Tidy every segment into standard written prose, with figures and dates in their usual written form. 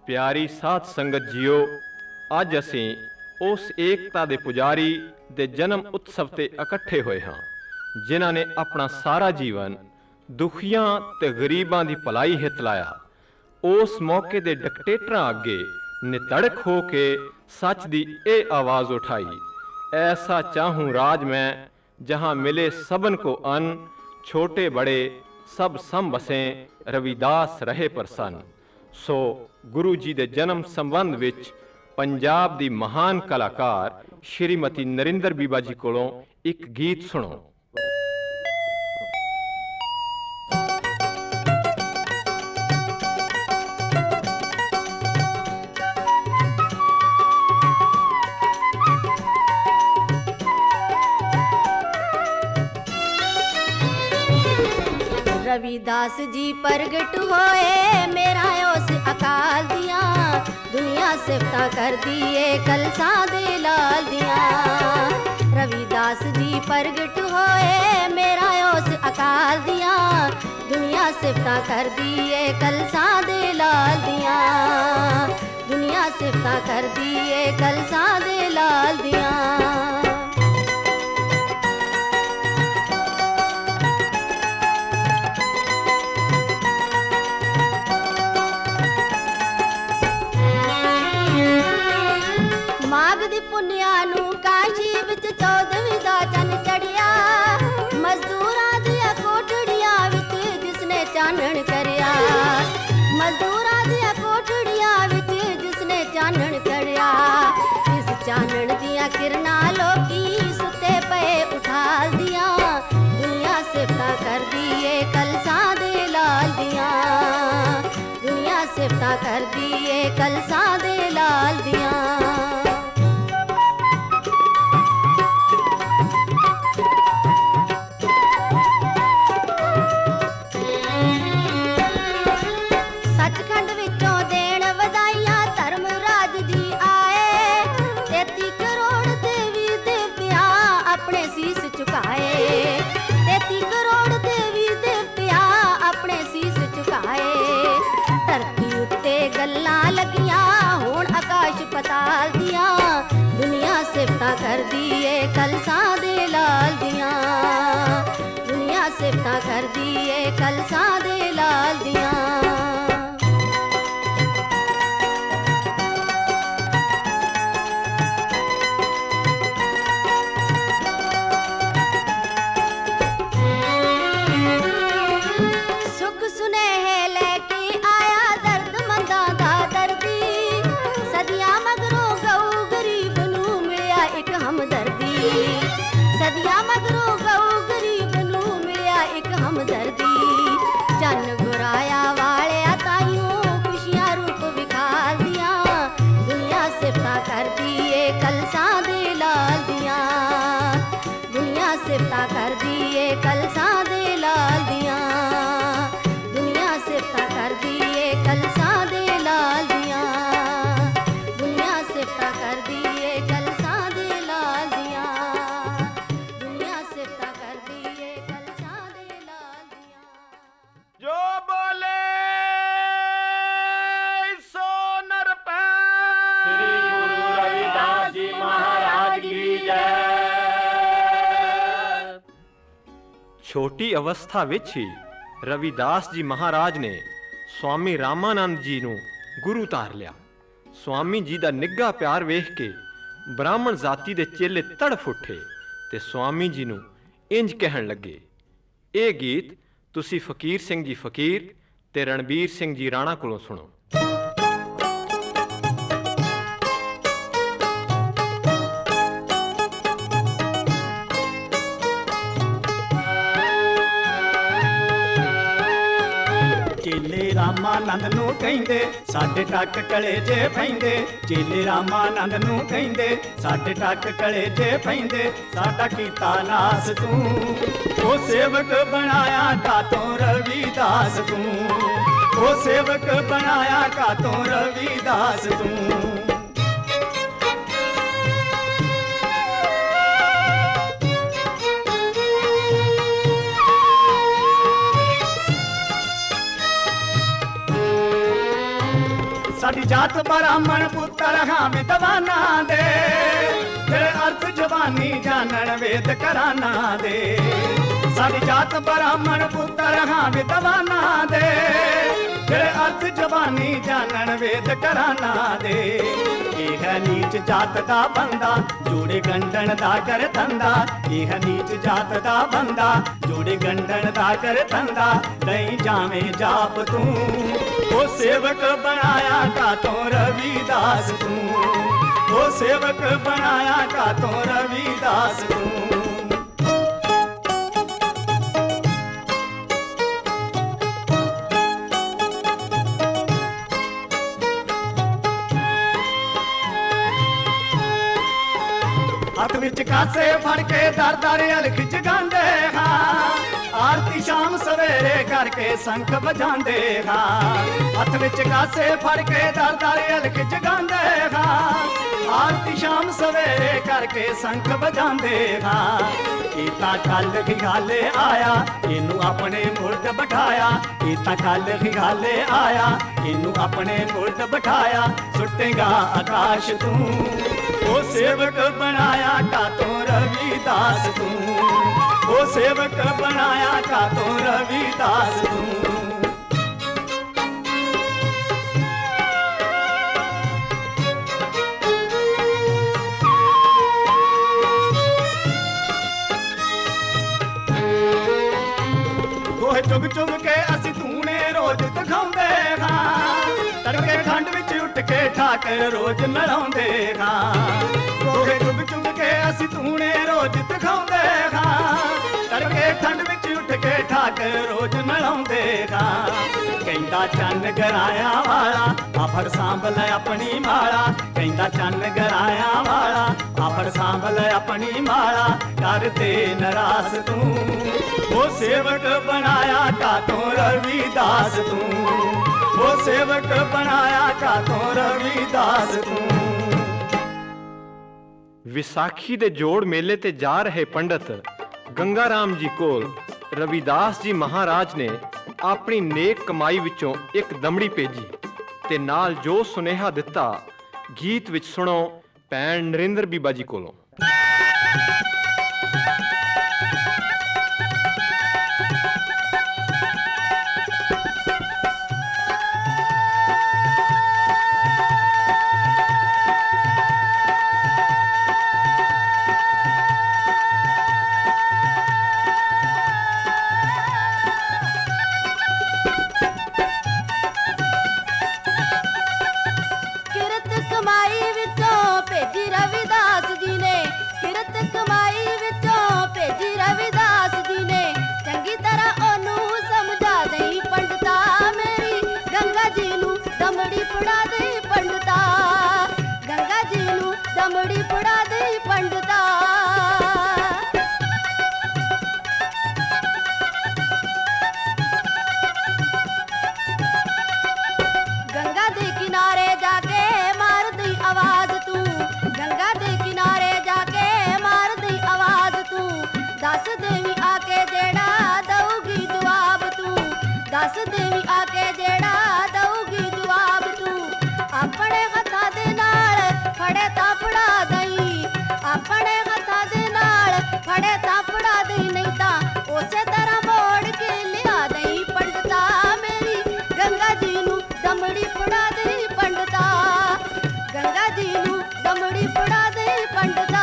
ਪਿਆਰੀ ਸਾਧ ਸੰਗਤ ਜੀਓ, ਅੱਜ ਅਸੀਂ ਉਸ ਏਕਤਾ ਦੇ ਪੁਜਾਰੀ ਦੇ ਜਨਮ ਉਤਸਵ ਤੇ ਇਕੱਠੇ ਹੋਏ ਹਾਂ, ਜਿਨ੍ਹਾਂ ਨੇ ਆਪਣਾ ਸਾਰਾ ਜੀਵਨ ਦੁਖੀਆਂ ਤੇ ਗਰੀਬਾਂ ਦੀ ਭਲਾਈ ਹਿੱਤ ਲਾਇਆ। ਉਸ ਮੌਕੇ ਦੇ ਡਿਕਟੇਟਰਾਂ ਅੱਗੇ ਨਿਤੜਕ ਹੋ ਕੇ ਸੱਚ ਦੀ ਇਹ ਆਵਾਜ਼ ਉਠਾਈ, ऐसा चाहूं राज में जहां मिले सबन को अन्न, छोटे बड़े सब सम बसें, रविदास रहे प्रसन्न। सो गुरु जी दे जन्म संबंध विच पंजाब दी महान कलाकार श्रीमती नरिंदर बीबा जी कोलों एक गीत सुनो। रविदास जी प्रगट होए मेरा उस अकाल दिया, दुनिया सिफता कर दिए कलसा दे लाल दिया। रविदास जी प्रगट होए मेरा उस अकाल दिया, दुनिया सिफता कर दिए कलसा दे लाल दिया, दुनिया सिफता कर दिए कलसा दे लाल दिया। पुनिया नू काशी विच 14वीं दा चन चढ़िया, मजदूरां दिया कोठड़ियां विच जिसने चानण करया, मजदूरां दिया कोठड़ियां विच जिसने चानण करया। इस चानण दिया किरणां लोकी सुते पे उठाल दिया, दुनिया सिफता कर दिए कलसा दे लाल दिया, दुनिया सिफता कर दिए कलसा दे लाल दिया। पताल दिया दुनिया सिफता कर दिए कलसा दे लाल दिया, दुनिया सिफता कर दिए कलसा दे लाल दिया। सुख सुनेहे लेके आया दर्द मंदा दा दर्दी, सदियां मगरों गऊ गरीब नू मिलिया एक हमदर्दी, सदियां मगरों गऊ गरीब नू मिलिया एक हमदर्दी। चन गुराया वाले ताइयों खुशियां रूप विखाल दिया, दुनिया सिफता कर दिए कलसा दे लाल दिया, दुनिया सिफता कर दिए कलसा दे लाल दिया, दुनिया सिफता कर दिए कलसा दे लाल दिया, दुनिया सिफता कर दिए कलसा दे लाल दिया, दुनिया सिफता कर दिए कलसा दे लाल दिया। जो बोले सो नर पे। श्री गुरु रविदास जी महाराज की जय। छोटी अवस्था विच ही रविदास जी महाराज ने स्वामी रामानंद जी नू गुरु धार लिया। स्वामी जी दा निग्घा प्यार वेख के ब्राह्मण जाति दे चेले तड़फ उठे ते स्वामी जी नू इंज कहन लगे, ये गीत तुसी फकीर सिंह जी फकीर ते रणबीर सिंह जी राणा कोलों सुनो। चेले रामानंद नू कहिंदे साडे टक कलेजे पैंदे, चेले रामानंद नू कहिंदे साडे टक कलेजे पैंदे। साडा कीता नास तू ओ सेवक बनाया कातों रविदास तू, ओ सेवक बनाया कातों रविदास तू। ਸਾਡੀ ਜਾਤ ਬ੍ਰਾਹਮਣ ਪੁੱਤਰ ਹਾਂ ਵਿਦਵਾਨਾਂ ਦੇ, ਜਿਹੜੇ ਅਰਥ ਜ਼ਬਾਨੀ ਜਾਣਨ ਵੇਦ ਘਰਾਨਾ ਦੇ। ਸਾਡੀ ਜਾਤ ਬ੍ਰਾਹਮਣ ਪੁੱਤਰ ਹਾਂ ਵਿਦਵਾਨਾਂ ਦੇ, ਜਿਹੜੇ ਅਰਥ ਜ਼ਬਾਨੀ ਜਾਣਨ ਵੇਦ ਘਰਾਨਾ ਦੇ। ਇਹ ਹੈ ਨੀਚ ਜਾਤ ਦਾ ਬੰਦਾ ਜੋੜੇ ਗੰਢਣ ਦਾ ਕਰ ਧੰਦਾ, ਇਹ ਹੈ ਨੀਚ ਜਾਤ ਦਾ ਬੰਦਾ ਜੋੜੇ ਗੰਢਣ ਦਾ ਕਰ ਧੰਦਾ। ਨਹੀਂ ਜਾਵੇਂ ਜਾਪ ਤੂੰ ਉਹ ਸੇਵਕ ਬਣਾਇਆ ਕਾਤੋਂ ਰਵੀਦਾਸ ਤੂੰ, ਉਹ ਸੇਵਕ ਬਣਾਇਆ ਕਾਤੋਂ ਰਵੀਦਾਸ ਤੂੰ। ਹੱਥ ਵਿੱਚ ਕਾਸੇ ਫੜ ਕੇ ਦਰ ਦਰ ਅਲਖ ਜਗਾਉਂਦੇ ਹਾਂ, ਆਰਤੀ ਸ਼ਾਮ ਸਵੇਰੇ ਕਰਕੇ ਸੰਖ ਵਜਾਉਂਦੇ ਹਾਂ। ਹੱਥ ਵਿੱਚ ਕਾਸੇ ਫੜ ਕੇ ਦਰ ਦਰ ਅਲਖ ਜਗਾਉਂਦੇ ਹਾਂ, ਆਰਤੀ ਸ਼ਾਮ ਸਵੇਰੇ ਕਰਕੇ ਸੰਖ ਵਜਾਉਂਦੇ ਹਾਂ। ਇਹ ਤਾਂ ਕੱਲ ਖਿਆਲੇ ਆਇਆ ਇਹਨੂੰ ਆਪਣੇ ਮੁਰਦ ਬਿਠਾਇਆ, ਇਹ ਤਾਂ ਕੱਲ ਖਿਆਲੇ ਆਇਆ ਇਹਨੂੰ ਆਪਣੇ ਮੁਰਦ ਬਿਠਾਇਆ। ਸੁੱਟੇਗਾ ਆਕਾਸ਼ ਤੂੰ ਉਹ ਸੇਵਕ ਬਣਾਇਆ ਕਾਤੋਂ ਰਵੀਦਾਸ ਤੂੰ, ਉਹ ਸੇਵਕ ਬਣਾਇਆ ਕਾਤੋਂ ਰਵੀਦਾਸ ਤੂੰ। ਗੋਹੇ ਚੁਗ ਚੁਗ ਕੇ ਅਸੀਂ ਧੂਣੇ ਰੋਜ਼ ਦਿਖਾਉਂਦੇ ਹਾਂ, ਤੜਕੇ ਠੰਡ ਵਿੱਚ ਉੱਠ ਕੇ ਠਾਕਰ ਰੋਜ਼ ਨਲਾਉਂਦੇ ਹਾਂ। ਗੋਹੇ ਚੁਗ ਚੁਗ ਕੇ ਅਸੀਂ ਧੂਣੇ ਰੋਜ਼ ਦਿਖਾਉਂਦੇ ਹਾਂ, ਤੜਕੇ ਠੰਡ ਵਿੱਚ ਉੱਠ ਕੇ ਠਾਕਰ ਰੋਜ਼ ਨਲਾਉਂਦੇ ਹਾਂ। ਕਹਿੰਦਾ ਚੰਨ ਗਰਾਇਆ ਵਾਲਾ ਆਫੜ ਸਾਂਭਲ ਆਪਣੀ ਮਾਲਾ, ਕਹਿੰਦਾ ਚੰਨ ਗਰਾਇਆ ਵਾਲਾ ਆਫੜ ਸਾਂਭਲ ਆਪਣੀ ਮਾਲਾ। ਕਰਦੇ ਨਰਾਸ ਤੂੰ ਉਹ ਸੇਵਕ ਬਣਾਇਆ ਕਾਤੋਂ ਰਵੀਦਾਸ ਤੂੰ, ਉਹ ਸੇਵਕ ਬਣਾਇਆ ਕਾਤੋਂ ਰਵੀਦਾਸ ਤੂੰ। ਵਿਸਾਖੀ ਦੇ ਜੋੜ ਮੇਲੇ ਤੇ ਜਾ ਰਹੇ ਪੰਡਤ ਗੰਗਾ ਰਾਮ ਜੀ ਕੋਲ ਰਵਿਦਾਸ ਜੀ ਮਹਾਰਾਜ ਨੇ ਆਪਣੀ ਨੇਕ ਕਮਾਈ ਵਿੱਚੋਂ ਇੱਕ ਦਮੜੀ ਭੇਜੀ ਤੇ ਨਾਲ ਜੋ ਸੁਨੇਹਾ ਦਿੱਤਾ ਗੀਤ ਵਿੱਚ ਸੁਣੋ ਭੈਣ ਨਰਿੰਦਰ ਬੀਬਾ ਜੀ ਕੋਲੋਂ। ਦਮੜੀ ਪੜਾ ਦੇ ਪੰਡਤਾ। ਗੰਗਾ ਦੇ ਕਿਨਾਰੇ ਜਾ ਕੇ ਮਾਰਦੀ ਆਵਾਜ਼ ਤੂੰ, ਗੰਗਾ ਦੇ ਕਿਨਾਰੇ ਜਾ ਕੇ ਮਾਰਦੀ ਆਵਾਜ਼ ਤੂੰ। ਦੱਸ ਦੇਵੀ ਆ ਕੇ ਜਿਹੜਾ ਦਊਗੀ ਜਵਾਬ ਤੂੰ, ਦੱਸ ਦੇਵੀ ਆ ਕੇ ਜਿਹੜਾ ਦਊਗੀ ਜਵਾਬ ਤੂੰ। ਆਪਣੇ ਹੱਥਾਂ ਦੇ ਨਾਲ ਫੜੇ ਤਾਂ ਫੜਾ ਦਈ, ਆਪਣੇ ਹੱਥਾਂ ਦੇ ਨਾਲ ਫੜੇ ਤਾਂ ਫੜਾ ਦਈ, ਨਹੀਂ ਤਾਂ ਉਸੇ ਤਰ੍ਹਾਂ ਮੋੜ ਕੇ ਲਿਆ ਦਈ ਪੰਡਤਾ। ਮੇਰੀ ਗੰਗਾ ਜੀ ਨੂੰ ਦਮੜੀ ਫੜਾ ਦੇ ਪੰਡਤਾ, ਗੰਗਾ ਜੀ ਨੂੰ ਦਮੜੀ ਫੜਾ ਦੇ ਪੰਡਤਾ।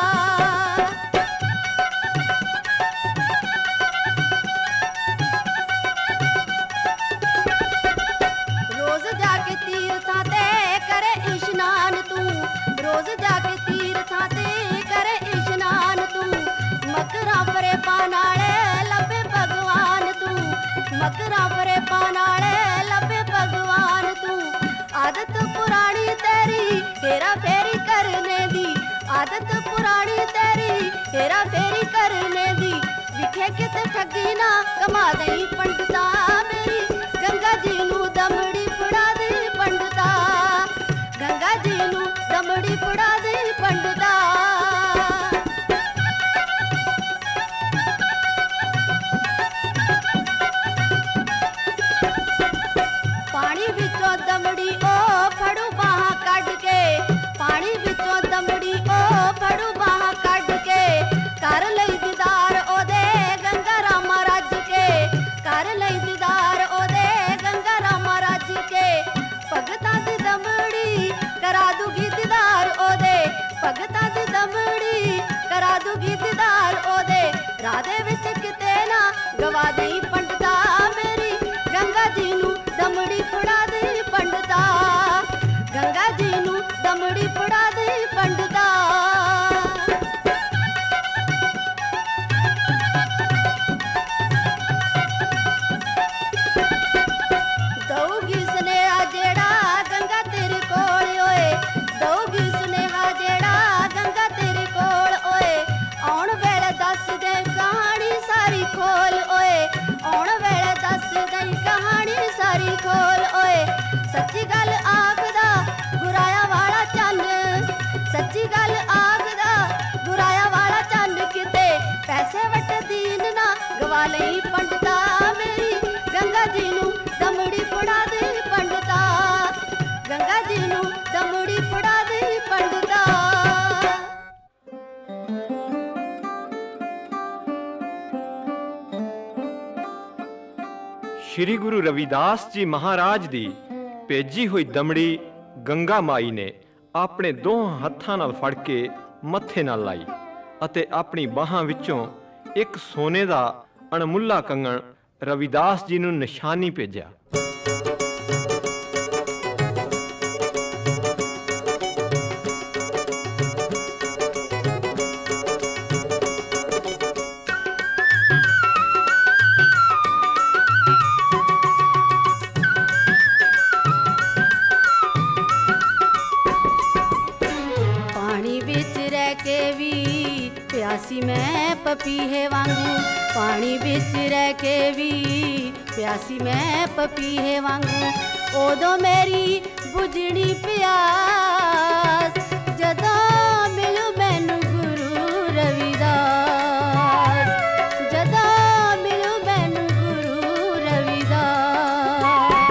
ਰੋਜ਼ ਜਾ ਕੇ ਤੀਰਥਾਂ ਤੇ ਕਰੇ ਇਸ਼ਨਾਨ ਤੂੰ, ਰੋਜ਼ ਜਾ ਕੇ ਤੀਰਥਾਂ ਤੇ ਕਰੇ ਇਸ਼ਨਾਨ ਤੂੰ। ਮਕਰਾਂ ਫਰੇ ਪਾਣ ਵਾਲੇ ਲੱਭੇ ਭਗਵਾਨ ਤੂੰ, ਮਕਰਾਂ ਫਰੇ ਪਾਣ ਵਾਲੇ ਲੱਭੇ ਭਗਵਾਨ ਤੂੰ। ਆਦਤ ਪੁਰਾਣੀ ਤੇਰੀ ਹੇਰਾ ਫੇਰੀ ਕਰਨੇ ਦੀ, ਆਦਤ ਪੁਰਾਣੀ ਤੇਰੀ ਹੇਰਾ ਫੇਰੀ ਕਰਨੇ ਦੀ। ਵਿਖੇ ਕਿਤੇ ਠੱਗੀ ਨਾ ਕਮਾ ਦਈ ਪੰਡਤਾ, ਮੇਰੀ ਗੰਗਾ ਜੀ ਨੂੰ ਦਮੜੀ ਫੜਾ ਦੇ ਪੰਡਤਾ, ਗੰਗਾ ਜੀ ਨੂੰ ਦਮੜੀ ਫੜਾ ਦੇ ਪੰਡਤਾ। ਪਾਣੀ ਵਿੱਚੋਂ ਦਮੜੀ ਉਹ गवा दई पंडिता मेरी गंगा जी नू दमड़ी फड़ा दे पंडिता गंगा जी नू दमड़ी फड़ा दे पंडिता दऊगी सुनेहा जेड़ा गंगा तेरे कोल ओए दऊगी सुनेहा जेड़ा गंगा तेरे कोल ओए आउण वेले दस दे कहानी सारी खोल ओए आउण वेले दस दे कहानी सारी खोल ओए सच्ची गल आखदा बुराया वाला चंद सच्ची गल आखदा बुराया वाला चंद किते पैसे वट दीन ना गवा लई पंडिता मेरी गंगा जी नू दमड़ी फड़ा दे पंडिता गंगा जी नू दमड़ी फड़ा दे पंडिता श्री गुरु रविदास जी महाराज दी भेजी हुई दमड़ी गंगा माई ने ਆਪਣੇ ਦੋਹਾਂ ਹੱਥਾਂ ਨਾਲ ਫੜ ਕੇ ਮੱਥੇ ਨਾਲ ਲਾਈ ਅਤੇ ਆਪਣੀ ਬਾਹਾਂ ਵਿੱਚੋਂ ਇੱਕ ਸੋਨੇ ਦਾ ਅਣਮੁੱਲਾ ਕੰਗਣ ਰਵਿਦਾਸ ਜੀ ਨੂੰ ਨਿਸ਼ਾਨੀ ਭੇਜਿਆ। प्यासी मैं पपीहे वांगू पानी बिच रह के भी प्यासी मैं पपीहे वांगू ओदों मेरी बुझनी प्यास जदों मिलू मैनू गुरु रविदास जदों मिलू मैनू गुरु रविदास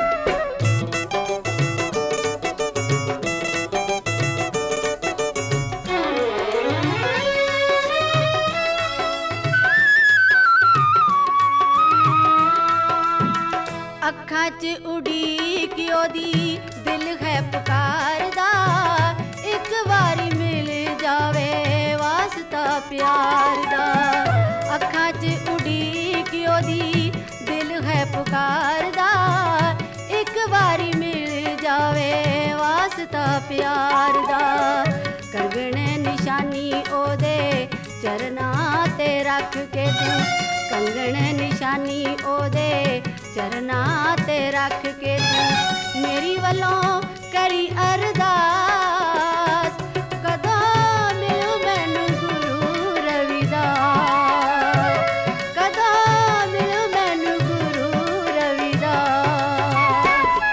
अखां च उड़ीक ओदी दिल है पुकारदा एक बारी मिल जावे वास्ता प्यार दा अखां च उड़ीक ओदी दिल है पुकारदा एक बारी मिल जावे वास्ता प्यार दा कंगण निशानी ओदे चरना ते रख के तू कंगण निशानी ओदे चरना ते रख के तू मेरी वलों करी अरदास कदों मिलू मैनू गुरु रविदास कदों मिलू मैनू गुरु रविदास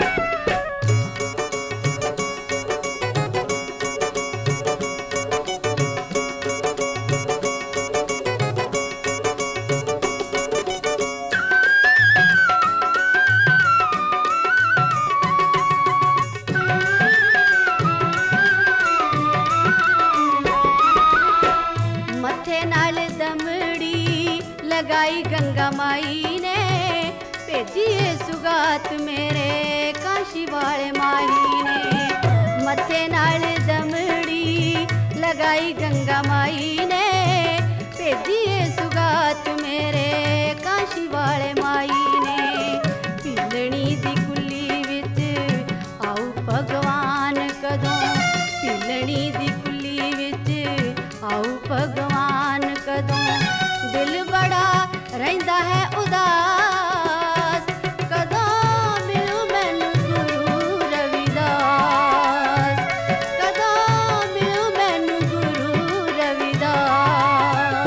लगाई गंगा माई ने भेजी सुगात मेरे काशी वाले माही ने मथे नाल दमड़ी लगाई गंगा माई ने भेजी सुगात मेरे काशी वाले माई ने पिलनी दी कुली विच आऊ भगवान कदों पिलनी दी कुली विच आऊ भगवान कदों दिल बड़ा रहिंदा है उदास कदों मिलू मैनू गुरु रविदास कदों मिलू मैनू गुरु रविदास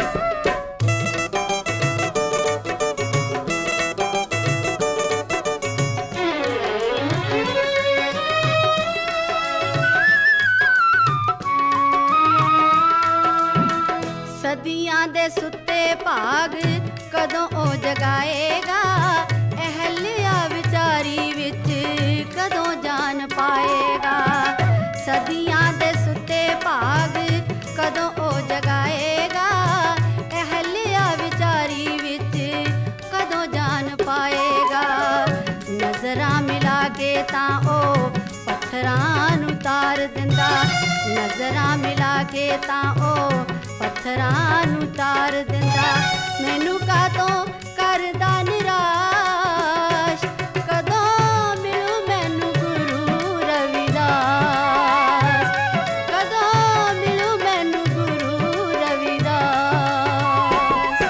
सदियां दे सुते भाग कदों ओ जगाएगा अहल्या विचारी विच कदों जान पाएगा सदियां दे सुते भाग कदों ओ जगाएगा अहल्या विचारी विच कदों जान पाएगा नजरां मिला के तां ओ पत्थरां नूं तार दिंदा नजरां मिला के तां ओ पत्थरां नूं तार दिंदा मैनू कातों करदा निराश, कदों मिलू मैनू गुरु रविदास, कदों मिलू मैनू गुरु रविदास।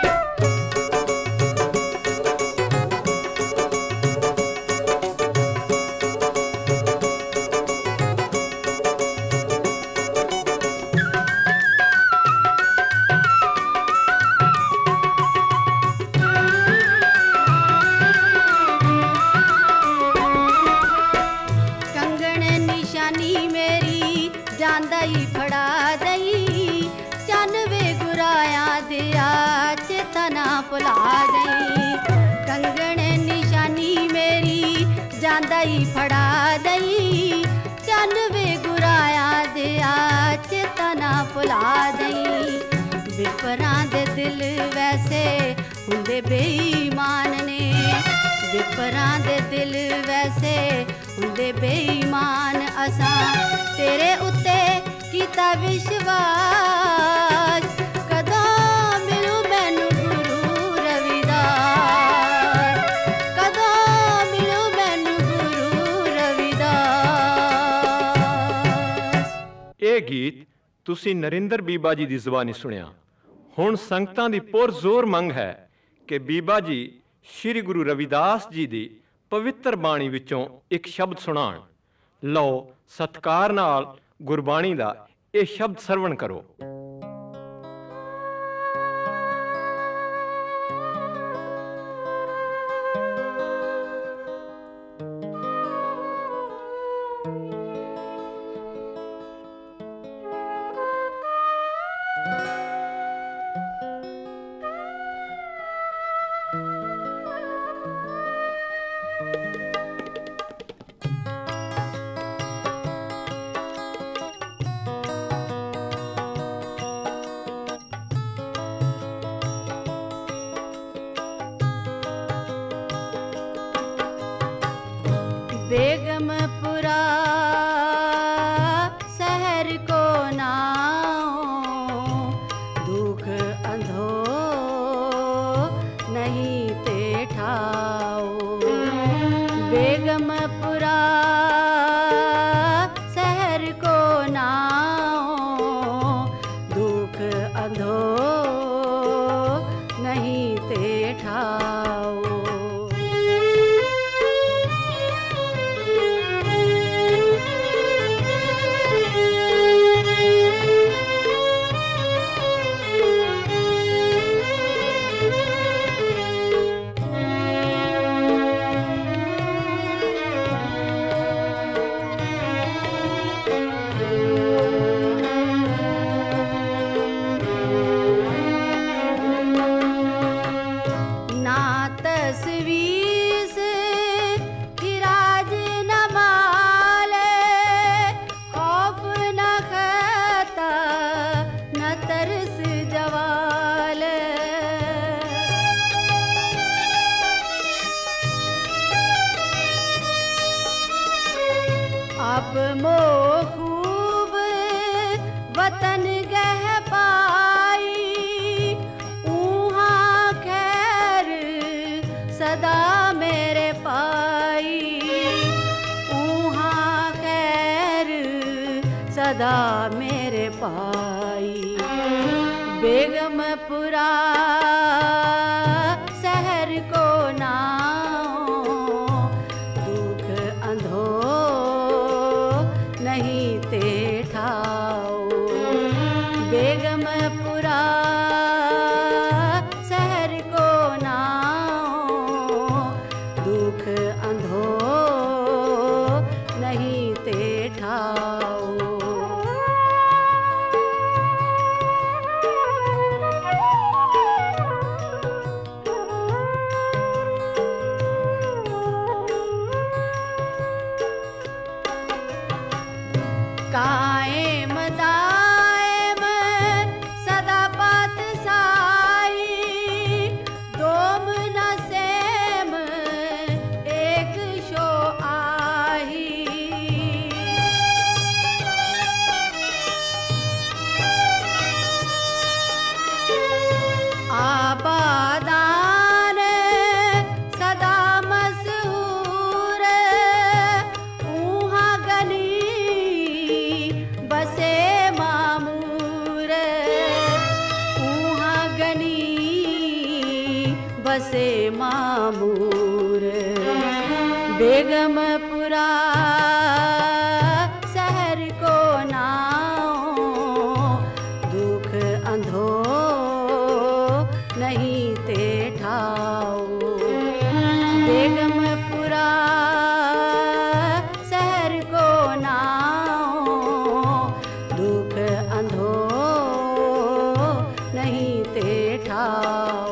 कंगण निशानी मेरी ਜਾਂਦਾ ਹੀ ਫੜਾ ਦਈ, ਚੰਨ ਵੇ ਗੁਰਾਇਆ ਦਿਆ ਚੇਤਾ ਨਾ ਭੁਲਾ ਦਈ। ਕੰਗਣ ਨਿਸ਼ਾਨੀ ਮੇਰੀ ਜਾਂਦਾ ਹੀ ਫੜਾ ਦਈ, ਚੰਨ ਵੇ ਗੁਰਾਇਆ ਦਿਆ ਚੇਤਾ ਨਾ ਭੁਲਾ ਦਈ। ਵਿਪਰਾਂ ਦੇ ਦਿਲ ਵੈਸੇ ਹੁੰਦੇ ਬੇਈਮਾਨ ਨੇ, ਵਿਪਰਾਂ ਦੇ ਦਿਲ ਵੈਸੇ ਹੁੰਦੇ ਬੇਈਮਾਨ। ਅਸਾਂ ਤੇਰੇ ਉੱਤੇ ਕੀਤਾ ਵਿਸ਼ਵਾਸ, ਕਦੋਂ ਮਿਲੂ ਮੈਨੂੰ ਗੁਰੂ ਰਵਿਦਾਸ, ਕਦੋਂ ਮਿਲੂ ਮੈਨੂੰ ਗੁਰੂ ਰਵਿਦਾਸ। ਇਹ ਗੀਤ ਤੁਸੀਂ ਨਰਿੰਦਰ ਬੀਬਾ ਜੀ ਦੀ ਜ਼ੁਬਾਨੀ ਸੁਣਿਆ। ਹੁਣ ਸੰਗਤਾਂ ਦੀ ਪੁਰਜ਼ੋਰ ਮੰਗ ਹੈ ਕਿ ਬੀਬਾ ਜੀ ਸ਼੍ਰੀ ਗੁਰੂ ਰਵਿਦਾਸ ਜੀ ਦੀ ਪਵਿੱਤਰ ਬਾਣੀ ਵਿੱਚੋਂ ਇੱਕ ਸ਼ਬਦ ਸੁਣਾਉਣ। ਲਓ ਸਤਿਕਾਰ ਨਾਲ ਗੁਰਬਾਣੀ ਦਾ ਇਹ ਸ਼ਬਦ ਸਰਵਣ ਕਰੋ। बेगमपुरा शहर को नाओ, दुख अंधो नहीं ते ठाओ। बेगमपुरा शहर को नाओ, दुख अंधो नहीं ते ठाओ। अब मो खूब वतन गह पाई, ऊहाँ खैर सदा मेरे पाई, ऊहाँ खैर सदा मेरे पाई। बेगमपुरा शहर को नाओ, दुख अंधो नहीं ते ठाओ। बेगमपुरा शहर को नाओ, दुख अंधो नहीं ते ठाओ। बेगमपुरा शहर को नाओ, दुख अंधो नहीं ते ठाओ। बेगमपुरा शहर को नाओ, दुख अंधो नहीं ते ठाओ।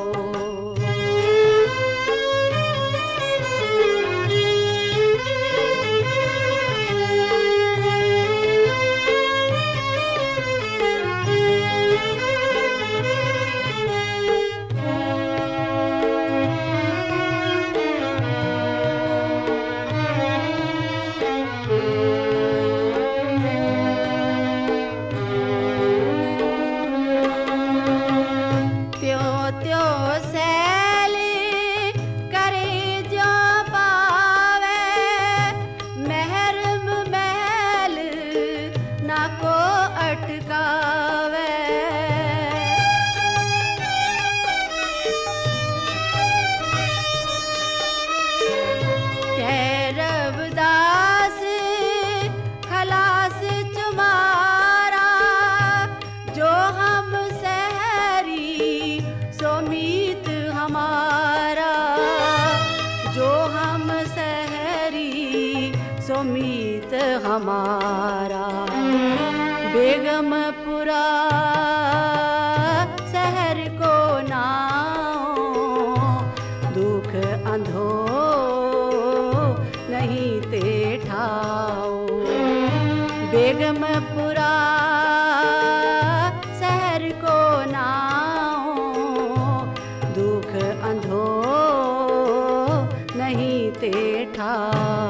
मीत हमारा बेगमपुरा शहर को नाओ, दुख अंधो नहीं ते ठाओ। बेगमपुरा शहर को नाओ, दुख अंधो नहीं ते ठाओ।